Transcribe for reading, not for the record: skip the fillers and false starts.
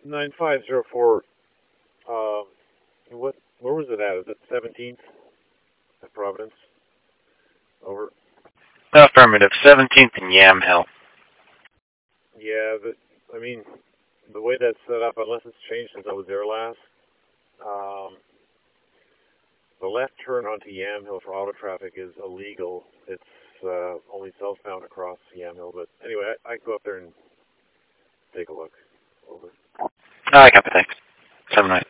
9504. Where was it at? Is it 17th at Providence? Over. Affirmative. 17th and Yamhill. Yeah, I mean, the way that's set up, unless it's changed since I was there last, the left turn onto Yamhill for auto traffic is illegal. It's only southbound across Yamhill. But anyway, I go up there and take a look. Over. I copy. Thanks. 7-9.